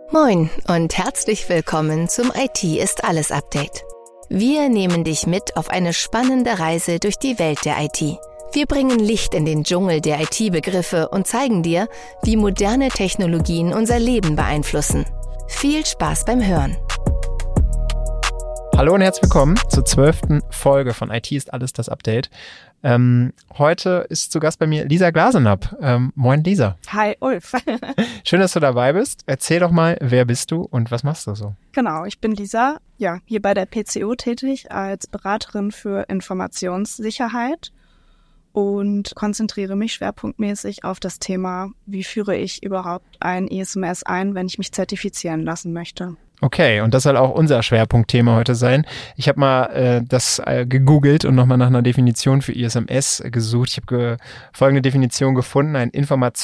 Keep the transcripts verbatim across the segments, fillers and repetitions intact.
Moin und herzlich willkommen zum I T ist alles Update. Wir nehmen dich mit auf eine spannende Reise durch die Welt der I T. Wir bringen Licht in den Dschungel der I T-Begriffe und zeigen dir, wie moderne Technologien unser Leben beeinflussen. Viel Spaß beim Hören. Hallo und herzlich willkommen zur zwölften Folge von I T ist alles das Update. Ähm, heute ist zu Gast bei mir Lisa Glasenapp. Ähm, moin Lisa. Hi Ulf. Schön, dass du dabei bist. Erzähl doch mal, wer bist du und was machst du so? Genau, ich bin Lisa, ja, hier bei der P C O tätig als Beraterin für Informationssicherheit und konzentriere mich schwerpunktmäßig auf das Thema, wie führe ich überhaupt ein I S M S ein, wenn ich mich zertifizieren lassen möchte. Okay, und das soll auch unser Schwerpunktthema heute sein. Ich habe mal äh, das äh, gegoogelt und nochmal nach einer Definition für I S M S gesucht. Ich habe ge- folgende Definition gefunden. Ein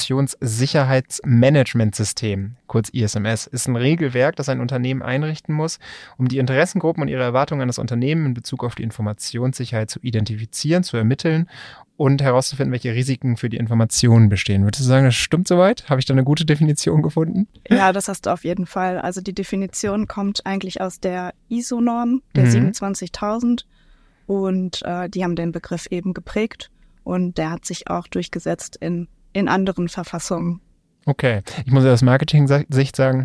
Informationssicherheitsmanagementsystem, kurz I S M S, ist ein Regelwerk, das ein Unternehmen einrichten muss, um die Interessengruppen und ihre Erwartungen an das Unternehmen in Bezug auf die Informationssicherheit zu identifizieren, zu ermitteln und herauszufinden, welche Risiken für die Informationen bestehen. Würdest du sagen, das stimmt soweit? Habe ich da eine gute Definition gefunden? Ja, das hast du auf jeden Fall. Also die Definition kommt eigentlich aus der I S O-Norm, der mhm. siebenundzwanzigtausend, und äh, die haben den Begriff eben geprägt und der hat sich auch durchgesetzt in, in anderen Verfassungen. Okay, ich muss ja aus Marketing-Sicht sagen,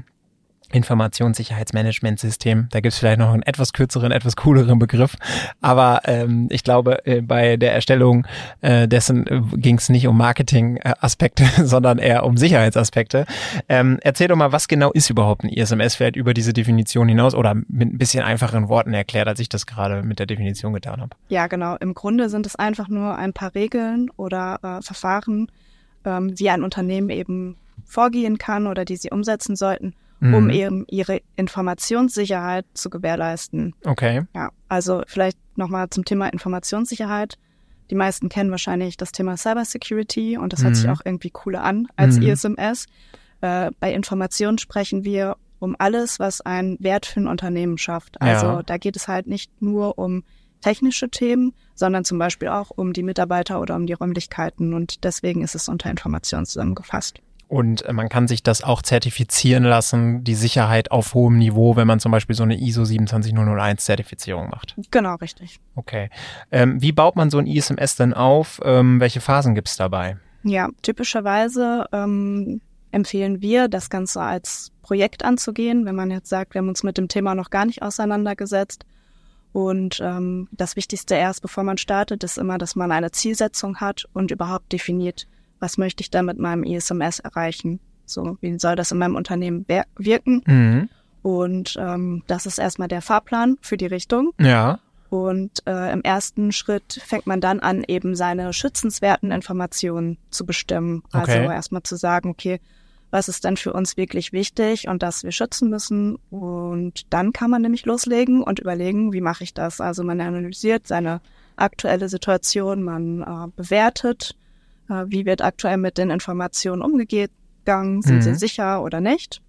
Informationssicherheitsmanagementsystem. Da gibt es vielleicht noch einen etwas kürzeren, etwas cooleren Begriff. Aber ähm, ich glaube, äh, bei der Erstellung äh, dessen äh, ging es nicht um Marketing-Aspekte, sondern eher um Sicherheitsaspekte. Ähm, erzähl doch mal, was genau ist überhaupt ein I S M S, vielleicht über diese Definition hinaus oder mit ein bisschen einfacheren Worten erklärt, als ich das gerade mit der Definition getan habe. Ja, genau. Im Grunde sind es einfach nur ein paar Regeln oder äh, Verfahren, ähm, wie ein Unternehmen eben vorgehen kann oder die sie umsetzen sollten, um mhm. eben ihre Informationssicherheit zu gewährleisten. Okay. Ja, also vielleicht nochmal zum Thema Informationssicherheit. Die meisten kennen wahrscheinlich das Thema Cybersecurity und das mhm. hört sich auch irgendwie cooler an als mhm. I S M S. Äh, bei Informationen sprechen wir um alles, was einen Wert für ein Unternehmen schafft. Also ja. da geht es halt nicht nur um technische Themen, sondern zum Beispiel auch um die Mitarbeiter oder um die Räumlichkeiten und deswegen ist es unter Information zusammengefasst. Und man kann sich das auch zertifizieren lassen, die Sicherheit auf hohem Niveau, wenn man zum Beispiel so eine I S O sieben zwei null null eins Zertifizierung macht. Genau, richtig. Okay. Ähm, wie baut man so ein I S M S denn auf? Ähm, welche Phasen gibt es dabei? Ja, typischerweise ähm, empfehlen wir, das Ganze als Projekt anzugehen, wenn man jetzt sagt, wir haben uns mit dem Thema noch gar nicht auseinandergesetzt. Und ähm, das Wichtigste erst, bevor man startet, ist immer, dass man eine Zielsetzung hat und überhaupt definiert, was möchte ich da mit meinem I S M S erreichen? So, wie soll das in meinem Unternehmen wirken? Mhm. Und ähm, das ist erstmal der Fahrplan für die Richtung. Ja. Und äh, im ersten Schritt fängt man dann an, eben seine schützenswerten Informationen zu bestimmen. Also okay. erstmal zu sagen, okay, was ist denn für uns wirklich wichtig und das wir schützen müssen? Und dann kann man nämlich loslegen und überlegen, wie mache ich das? Also man analysiert seine aktuelle Situation, man äh, bewertet, wie wird aktuell mit den Informationen umgegangen, sind mhm. sie sicher oder nicht.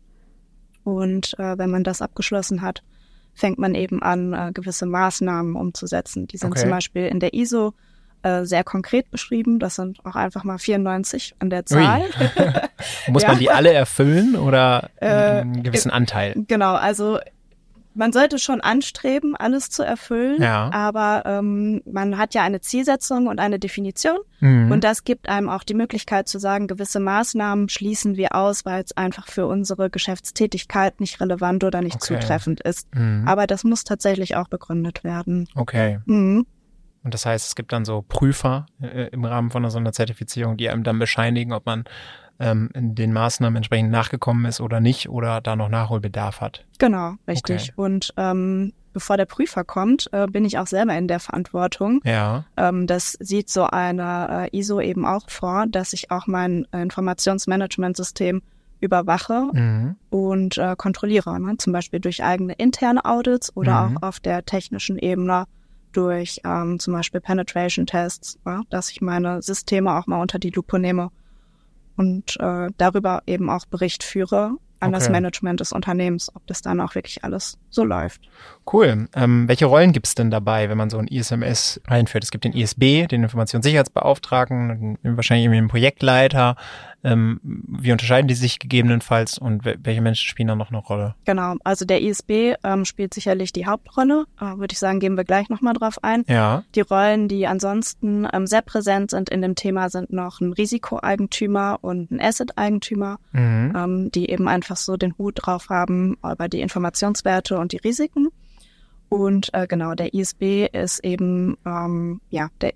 Und äh, wenn man das abgeschlossen hat, fängt man eben an, äh, gewisse Maßnahmen umzusetzen. Die sind okay. zum Beispiel in der I S O äh, sehr konkret beschrieben. Das sind auch einfach mal vierundneunzig an der Zahl. Muss ja. man die alle erfüllen oder äh, einen gewissen Anteil? Genau, also man sollte schon anstreben, alles zu erfüllen, ja. aber ähm, man hat ja eine Zielsetzung und eine Definition mhm. und das gibt einem auch die Möglichkeit zu sagen, gewisse Maßnahmen schließen wir aus, weil es einfach für unsere Geschäftstätigkeit nicht relevant oder nicht okay. zutreffend ist. Mhm. Aber das muss tatsächlich auch begründet werden. Okay. Mhm. Und das heißt, es gibt dann so Prüfer äh, im Rahmen von so einer Zertifizierung, die einem dann bescheinigen, ob man ähm, in den Maßnahmen entsprechend nachgekommen ist oder nicht oder da noch Nachholbedarf hat. Genau, richtig. Okay. Und ähm, bevor der Prüfer kommt, äh, bin ich auch selber in der Verantwortung. Ja. Ähm, das sieht so eine äh, I S O eben auch vor, dass ich auch mein äh, Informationsmanagementsystem überwache mhm. und äh, kontrolliere, ne? Zum Beispiel durch eigene interne Audits oder mhm. auch auf der technischen Ebene durch ähm, zum Beispiel Penetration-Tests, ja? Dass ich meine Systeme auch mal unter die Lupe nehme und äh, darüber eben auch Bericht führe an okay. das Management des Unternehmens, ob das dann auch wirklich alles so läuft. Cool. Ähm, welche Rollen gibt es denn dabei, wenn man so ein I S M S einführt? Es gibt den I S B, den Informationssicherheitsbeauftragten, wahrscheinlich irgendwie einen Projektleiter. Ähm, wie unterscheiden die sich gegebenenfalls und welche Menschen spielen da noch eine Rolle? Genau, also der I S B ähm, spielt sicherlich die Hauptrolle. Äh, würde ich sagen, gehen wir gleich nochmal drauf ein. Ja. Die Rollen, die ansonsten ähm, sehr präsent sind in dem Thema, sind noch ein Risikoeigentümer und ein Asset-Eigentümer, Mhm. ähm, die eben einfach so den Hut drauf haben über die Informationswerte und die Risiken. Und äh, genau, der I S B ist eben ähm, ja der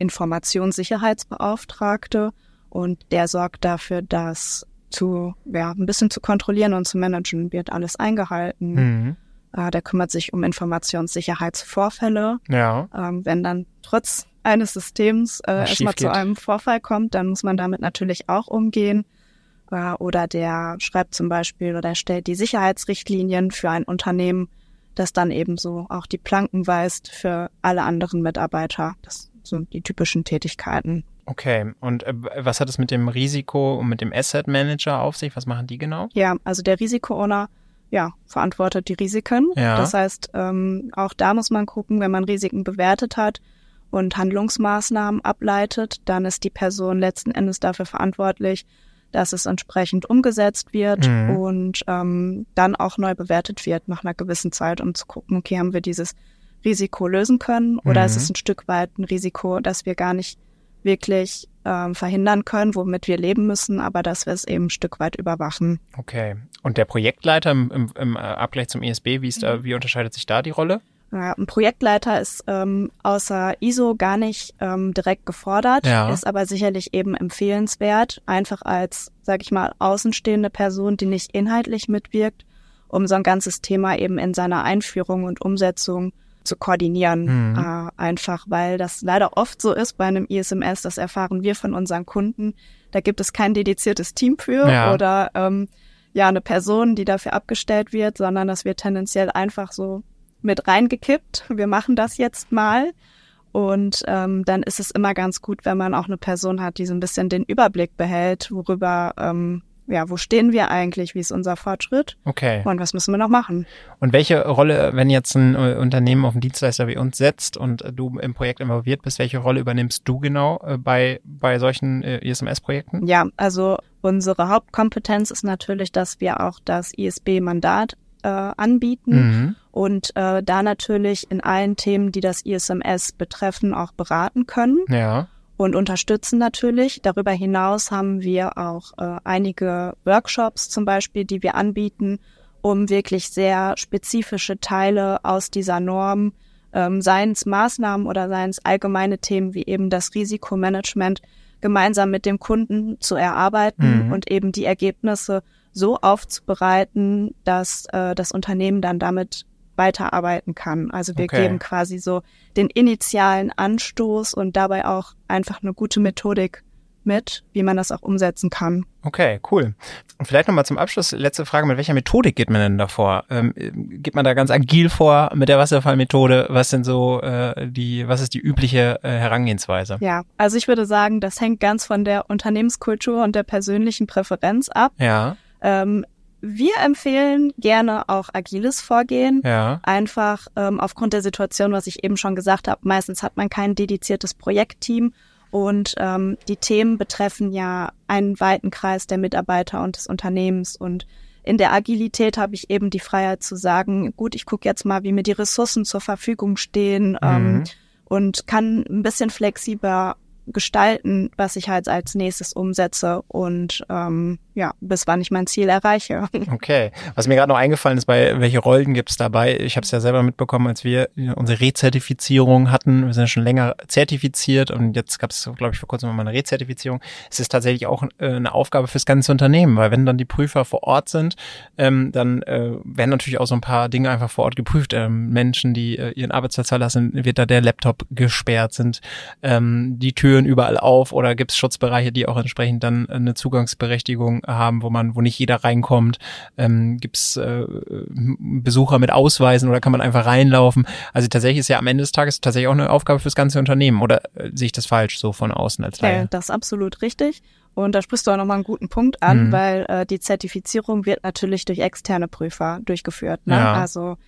Informationssicherheitsbeauftragte und der sorgt dafür, dass zu ja ein bisschen zu kontrollieren und zu managen wird alles eingehalten. Mhm. Äh, der kümmert sich um Informationssicherheitsvorfälle. Ja. Ähm, wenn dann trotz eines Systems äh, Was erstmal schief zu geht. einem Vorfall kommt, dann muss man damit natürlich auch umgehen. Äh, oder der schreibt zum Beispiel oder stellt die Sicherheitsrichtlinien für ein Unternehmen, das dann eben so auch die Planken weist für alle anderen Mitarbeiter. Das sind die typischen Tätigkeiten. Okay. Und äh, was hat es mit dem Risiko und mit dem Asset Manager auf sich? Was machen die genau? Ja, also der Risiko-Owner, ja, verantwortet die Risiken. Ja. Das heißt, ähm, auch da muss man gucken, wenn man Risiken bewertet hat und Handlungsmaßnahmen ableitet, dann ist die Person letzten Endes dafür verantwortlich, dass es entsprechend umgesetzt wird Mhm. und ähm, dann auch neu bewertet wird nach einer gewissen Zeit, um zu gucken, okay, haben wir dieses Risiko lösen können oder Mhm. ist es ein Stück weit ein Risiko, das wir gar nicht wirklich ähm, verhindern können, womit wir leben müssen, aber dass wir es eben ein Stück weit überwachen. Okay. Und der Projektleiter im, im, im Abgleich zum I S B, wie, ist da, wie unterscheidet sich da die Rolle? Ja, ein Projektleiter ist ähm, außer I S O gar nicht ähm, direkt gefordert, Ja. ist aber sicherlich eben empfehlenswert, einfach als, sag ich mal, außenstehende Person, die nicht inhaltlich mitwirkt, um so ein ganzes Thema eben in seiner Einführung und Umsetzung zu koordinieren. Mhm. Äh, einfach, weil das leider oft so ist bei einem I S M S, das erfahren wir von unseren Kunden, da gibt es kein dediziertes Team für Ja. oder ähm, ja eine Person, die dafür abgestellt wird, sondern das wird tendenziell einfach so mit reingekippt. Wir machen das jetzt mal. Und ähm, dann ist es immer ganz gut, wenn man auch eine Person hat, die so ein bisschen den Überblick behält, worüber, ähm, ja, wo stehen wir eigentlich, wie ist unser Fortschritt Okay. und was müssen wir noch machen. Und welche Rolle, wenn jetzt ein äh, Unternehmen auf einen Dienstleister wie uns setzt und äh, du im Projekt involviert bist, welche Rolle übernimmst du genau äh, bei bei solchen äh, I S M S-Projekten? Ja, also unsere Hauptkompetenz ist natürlich, dass wir auch das I S B-Mandat äh, anbieten. Mhm. Und äh, da natürlich in allen Themen, die das I S M S betreffen, auch beraten können Ja. und unterstützen natürlich. Darüber hinaus haben wir auch äh, einige Workshops zum Beispiel, die wir anbieten, um wirklich sehr spezifische Teile aus dieser Norm, ähm, seien es Maßnahmen oder seien es allgemeine Themen wie eben das Risikomanagement, gemeinsam mit dem Kunden zu erarbeiten Mhm. und eben die Ergebnisse so aufzubereiten, dass äh, das Unternehmen dann damit weiterarbeiten kann. Also wir Okay. geben quasi so den initialen Anstoß und dabei auch einfach eine gute Methodik mit, wie man das auch umsetzen kann. Okay, cool. Und vielleicht nochmal zum Abschluss, letzte Frage, mit welcher Methodik geht man denn da vor? Ähm, geht man da ganz agil vor mit der Wasserfallmethode? Was sind so äh, die, was ist die übliche äh, Herangehensweise? Ja, also ich würde sagen, das hängt ganz von der Unternehmenskultur und der persönlichen Präferenz ab. Ja, Ähm, wir empfehlen gerne auch agiles Vorgehen. ja. Einfach ähm, aufgrund der Situation, was ich eben schon gesagt habe, meistens hat man kein dediziertes Projektteam und ähm, die Themen betreffen ja einen weiten Kreis der Mitarbeiter und des Unternehmens. Und in der Agilität habe ich eben die Freiheit zu sagen, gut, ich gucke jetzt mal, wie mir die Ressourcen zur Verfügung stehen ähm, Mhm. und kann ein bisschen flexibler gestalten, was ich halt als nächstes umsetze und ähm, ja, bis wann ich mein Ziel erreiche. Okay. Was mir gerade noch eingefallen ist, bei welche Rollen gibt es dabei? Ich habe es ja selber mitbekommen, als wir unsere Rezertifizierung hatten. Wir sind ja schon länger zertifiziert und jetzt gab es, glaube ich, vor kurzem mal eine Rezertifizierung. Es ist tatsächlich auch äh, eine Aufgabe fürs ganze Unternehmen, weil wenn dann die Prüfer vor Ort sind, ähm, dann äh, werden natürlich auch so ein paar Dinge einfach vor Ort geprüft. Ähm, Menschen, die äh, ihren Arbeitsplatz verlassen, wird da der Laptop gesperrt, sind ähm, die Türen überall auf oder gibt es Schutzbereiche, die auch entsprechend dann eine Zugangsberechtigung haben, wo man, wo nicht jeder reinkommt. Ähm, gibt es äh, Besucher mit Ausweisen oder kann man einfach reinlaufen? Also tatsächlich ist ja am Ende des Tages tatsächlich auch eine Aufgabe fürs ganze Unternehmen. Oder äh, sehe ich das falsch so von außen als Laie? Ja, das ist absolut richtig. Und da sprichst du auch nochmal einen guten Punkt an, Mhm. weil äh, die Zertifizierung wird natürlich durch externe Prüfer durchgeführt. Ne? Ja. Also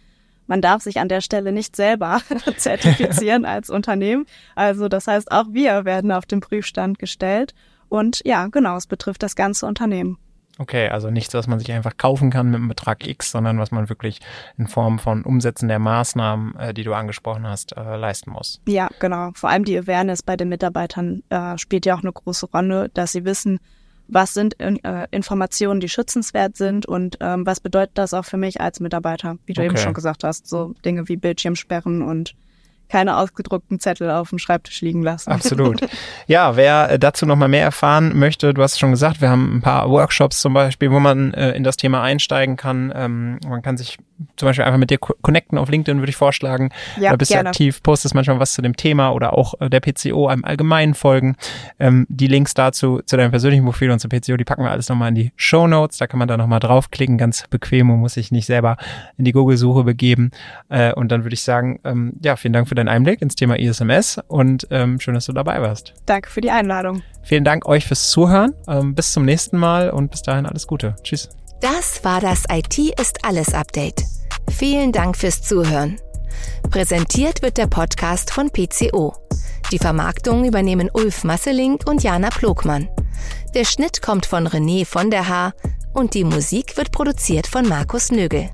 man darf sich an der Stelle nicht selber zertifizieren als Unternehmen. Also das heißt, auch wir werden auf den Prüfstand gestellt. Und ja, genau, es betrifft das ganze Unternehmen. Okay, also nichts, was man sich einfach kaufen kann mit einem Betrag X, sondern was man wirklich in Form von Umsetzen der Maßnahmen, äh, die du angesprochen hast, äh, leisten muss. Ja, genau. Vor allem die Awareness bei den Mitarbeitern äh, spielt ja auch eine große Rolle, dass sie wissen, was sind äh, Informationen, die schützenswert sind und ähm, was bedeutet das auch für mich als Mitarbeiter, wie du Okay. eben schon gesagt hast. So Dinge wie Bildschirmsperren und keine ausgedruckten Zettel auf dem Schreibtisch liegen lassen. Absolut. Ja, wer dazu noch mal mehr erfahren möchte, du hast es schon gesagt, wir haben ein paar Workshops zum Beispiel, wo man äh, in das Thema einsteigen kann. Ähm, man kann sich zum Beispiel einfach mit dir connecten auf LinkedIn, würde ich vorschlagen. Ja, da bist gerne. du aktiv, postest manchmal was zu dem Thema oder auch äh, der P C O im Allgemeinen folgen. Ähm, die Links dazu, zu deinem persönlichen Profil und zum P C O, die packen wir alles nochmal in die Shownotes. Da kann man da nochmal draufklicken, ganz bequem und muss sich nicht selber in die Google-Suche begeben. Äh, und dann würde ich sagen, ähm, ja, vielen Dank für deinen Einblick ins Thema I S M S und ähm, schön, dass du dabei warst. Danke für die Einladung. Vielen Dank euch fürs Zuhören. Ähm, bis zum nächsten Mal und bis dahin alles Gute. Tschüss. Das war das I T ist alles Update. Vielen Dank fürs Zuhören. Präsentiert wird der Podcast von P C O. Die Vermarktung übernehmen Ulf Masseling und Jana Plogmann. Der Schnitt kommt von René von der Haar und die Musik wird produziert von Markus Nögel.